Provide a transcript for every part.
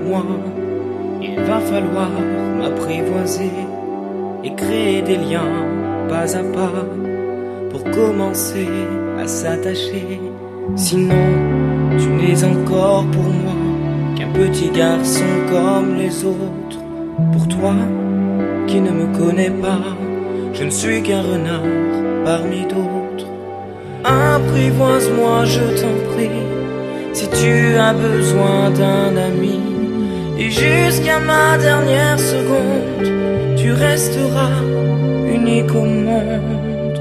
moi, il va falloir m'apprivoiser et créer des liens pas à pas pour commencer à s'attacher. Sinon, tu n'es encore pour moi qu'un petit garçon comme les autres. Pour toi, qui ne me connais pas, je ne suis qu'un renard parmi d'autres. Apprivoise-moi, je t'en prie, si tu as besoin d'un ami. Et jusqu'à ma dernière seconde, tu resteras unique au monde.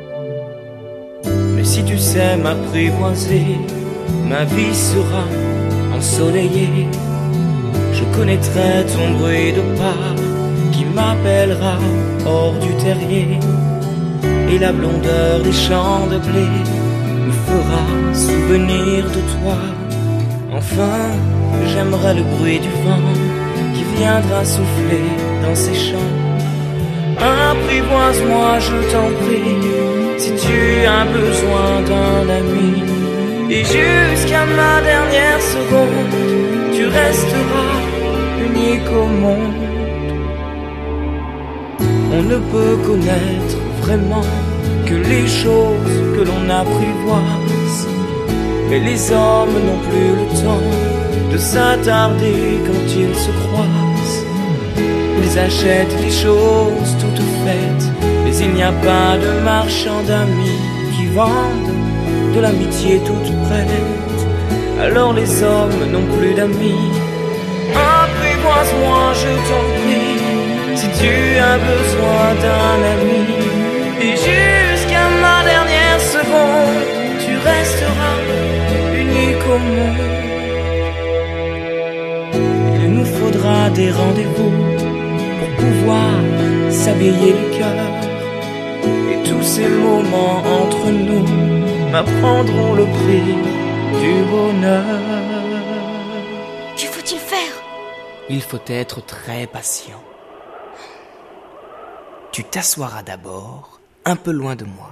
Mais si tu sais m'apprivoiser, ma vie sera ensoleillée. Je connaîtrai ton bruit de pas qui m'appellera hors du terrier. Et la blondeur des champs de blé me fera souvenir de toi. Enfin, j'aimerais le bruit du vent qui viendra souffler dans ces champs. Apprivoise-moi, je t'en prie, si tu as besoin d'un ami. Et jusqu'à ma dernière seconde, tu resteras unique au monde. On ne peut connaître vraiment que les choses que l'on apprivoise. Mais les hommes n'ont plus le temps de s'attarder quand ils se croisent. Ils achètent des choses toutes faites, mais il n'y a pas de marchand d'amis qui vendent de l'amitié toute prête. Alors les hommes n'ont plus d'amis. Apprivoise-moi, je t'en prie, si tu as besoin d'un ami. Et jusqu'à ma dernière seconde, tu resteras unique au monde. Il nous faudra des rendez-vous pour pouvoir s'habiller le cœur. Et tous ces moments entre nous m'apprendront le prix du bonheur. Que faut-il faire? Il faut être très patient. Tu t'assoiras d'abord un peu loin de moi.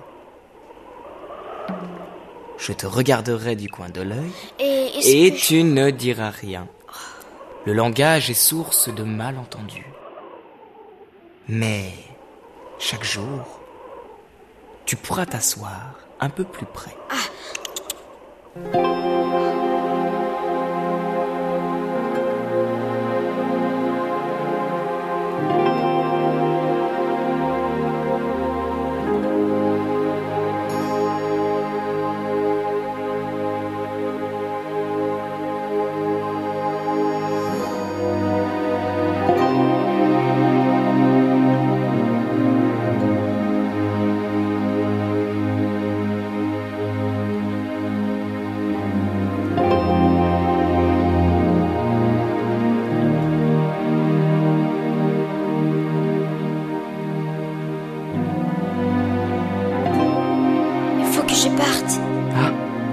Je te regarderai du coin de l'œil et tu ne diras rien. Le langage est source de malentendus. Mais chaque jour, tu pourras t'asseoir un peu plus près. Je parte. Ah,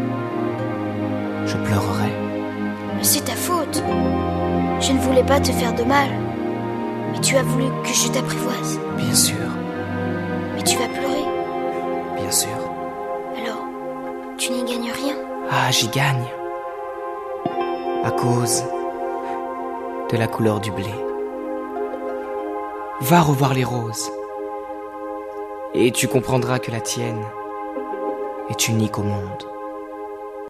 je pleurerai. C'est ta faute. Je ne voulais pas te faire de mal. Mais tu as voulu que je t'apprivoise. Bien sûr, Mais tu vas pleurer. bien sûr. Alors, tu n'y gagnes rien. Ah, j'y gagne. À cause de la couleur du blé. Va revoir les roses. Et tu comprendras que la tienne est unique au monde.